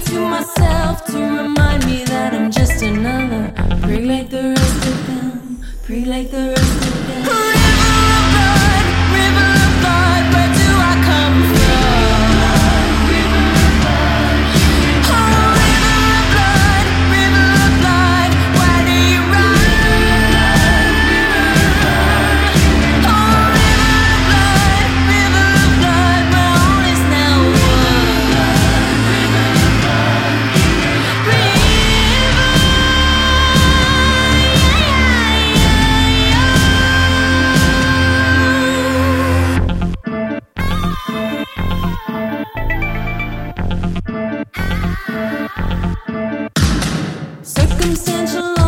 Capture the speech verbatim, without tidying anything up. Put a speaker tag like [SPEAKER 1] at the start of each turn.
[SPEAKER 1] to myself to remind me that I'm just another prig like the rest of them, prig like the rest of them. River of blood, river of blood, where do I come from? River of blood, oh river of blood, river of blood, why do you run? Oh river of blood, river of blood, where all is now one. Circumstantial